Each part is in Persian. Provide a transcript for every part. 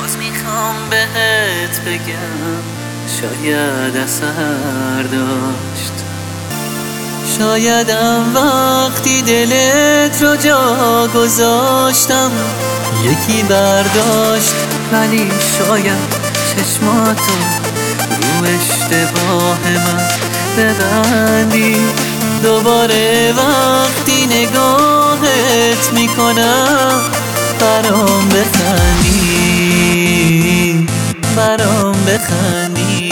باز میخوام بهت بگم شاید اثر داشت، شایدم وقتی دلت رو جا گذاشتم یکی برداشت، ولی شاید چشماتو رو اشتباه من ببندی. دوباره وقتی نگاهت میکنم برام بخندی، برام بخندی.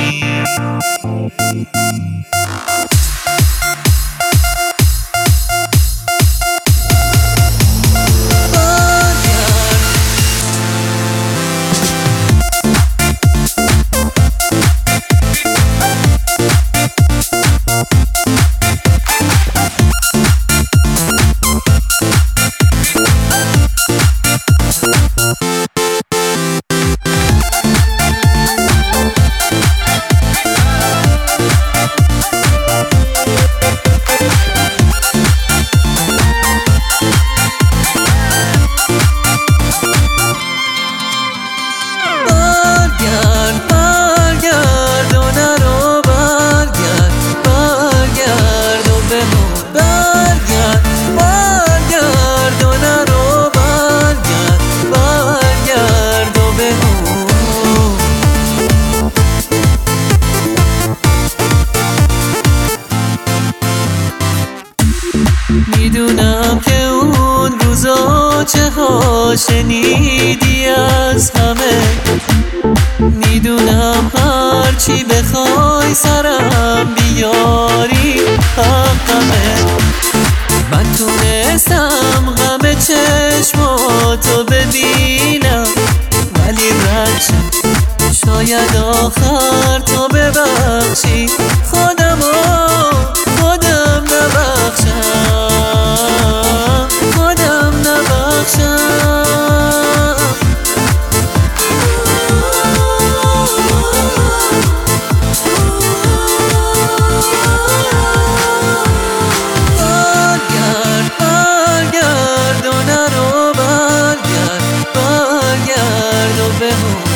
میدونم که اون روزا چه ها شنیدی از همه، میدونم هرچی بخوای سرم بیاری حقمه. من تونستم غم چشماتو ببینم ولی رد شد، شاید آخر تو ببخشی خودم نبخشم، خودم نبخشم. برگرد و نرو، برگرد و بمون.